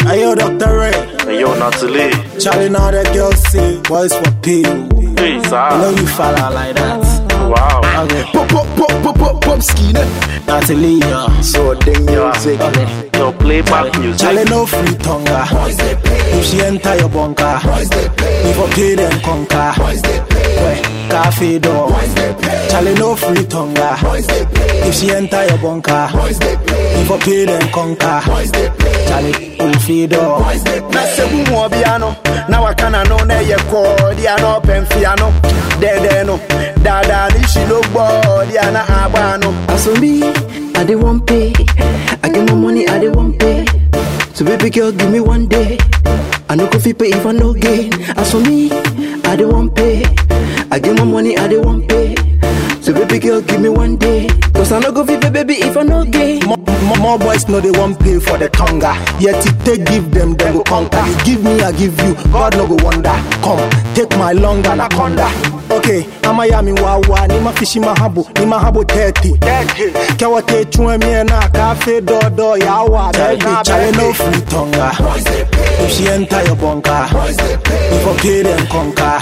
Hey yo, Dr. Ray. Hey yo, Natalie. Charlie, now that girl say boys for pay. Hey, sir. I know you follow like that. Wow. Okay. Pop skinner. Natalie, So ding music. Yo, play back music. Charlie, no free tonga. If she enter your bunker, if for pay them conquer. Cafe door. Charlie, no free tonga. If she enter your bunker, if for pay them conquer. Charlie, will feed door. Na se bu mo biano. Na wakana no na ye ko dia no penfiano. De no. Dada ni she look boy dia na abano. So me, I dey want pay. I get my money, I dey want pay. So baby girl, give me one day. I no go fit pay if I no gain. As for me, I dey want pay. I get my money, I dey want pay. So baby girl, give me one day. Cause I no go fit pay, baby, if I no gain. More boys know they won't pay for the tonga. Yet it take give them go conquer. You give me, I give you. God no go wonder. Come, take my long anaconda. Okay, I'm a yami wawa. Nima fishi mahabo, nima habo 30. Kawa te chue me na cafe do yawa. Charlie no free tonga. If she enter your bunker, if for pay them conquer.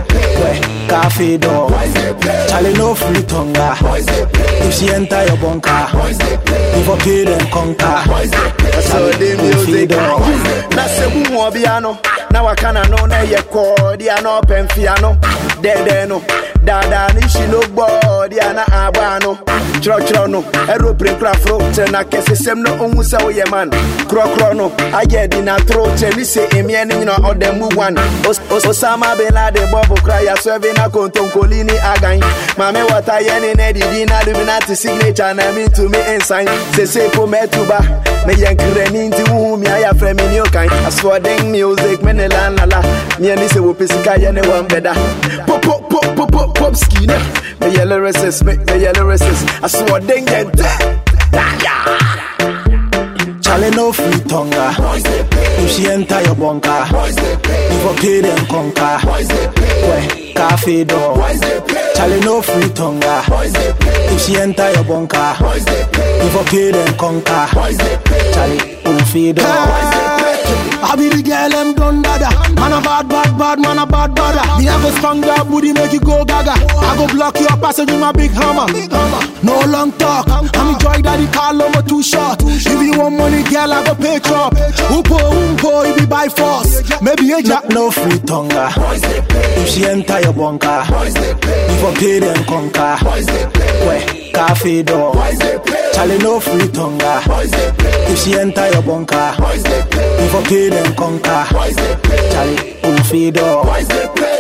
Cafe door. Charlie no free tonga. If she enter your bunker, if for pay them conquer. So the music. Na se bu mo biano. Na wakana no na ye ko dia no penfiano. De no. Dada ni she look boy dia na abano. Chro no. Aeroplane crafro. Tena kese sem no onwu se wo ye man. Kro no. Aye di na throw tell say emi eni no odemu one. Osama bin Laden bobo cry ya serving na kontonkolini agan. Mame wata ye ni ne di na Illuminati signature na me to me ensign. Say for me tuba. Me yankire ni nti wu mi aya frame ni okan. Aswording music me ne la la. Me ani se wo pesika ye ne wan beda. Pop skinner. Me yellow resist, me yellow resist. Aswording gente. Charlie no free tonga. If she enter your bunker, if for pay them conquer. Cafe door. Charlie no free tonga. If she enter your bunker, if for pay them conquer. Charlie will feed door. I be the girl, I'm done dada. Man a bad, man a bad bada. Me have a strong girl, booty make you go gaga. I go block your passage with my big hammer. No long talk, I'm enjoy that the car lower too short. If you want money, girl, I go pay chop. Umpo, you be by force. Maybe a jack no free tonga. If she enter your bunker, if for pay them conquer. Cafe door. Charlie no free tonga. If she enter your bunker, if for pay them conquer. Charlie will feed door.